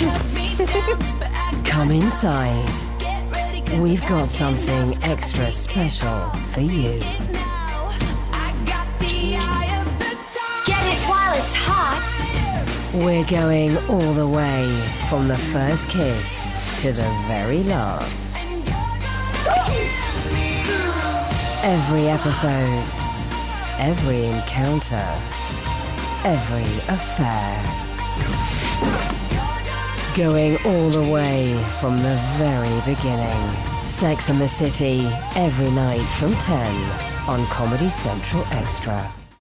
Come inside. We've got something extra special for you. Get it while it's hot. We're going all the way from the first kiss to the very last. Every episode, every encounter, every affair. Going all the way from the very beginning. Sex and the City, every night from 10 on Comedy Central Extra.